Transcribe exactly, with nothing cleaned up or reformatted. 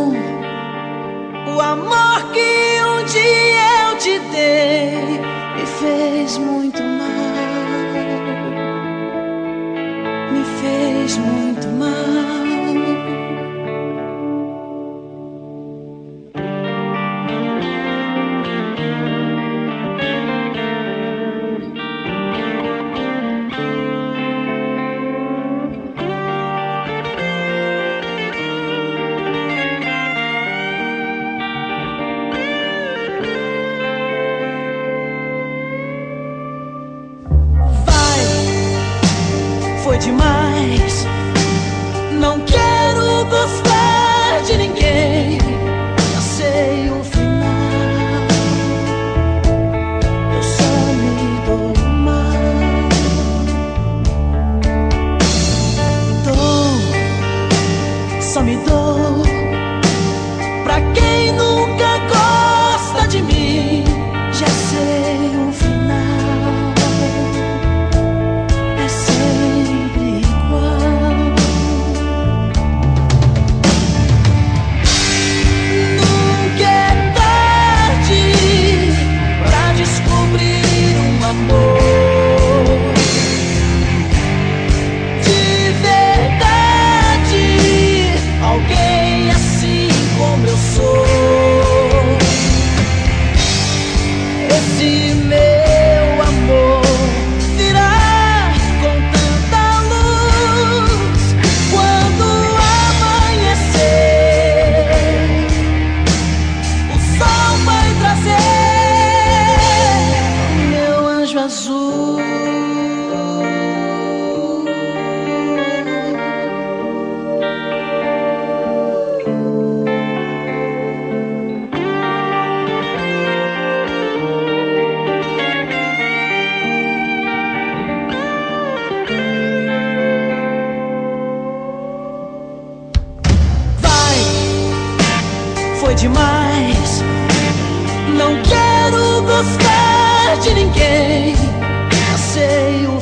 Então, o amor que um dia eu te dei me fez muito mal, me fez muito mal. Foi demais, não quero gostar de ninguém, já sei o final, eu só me dou mal. Dou, só me dou pra quem nunca gosta de mim, já sei o final. Esse meu amor virá com tanta luz quando amanhecer. O sol vai trazer o meu anjo azul. Foi demais, não quero gostar de ninguém, já sei o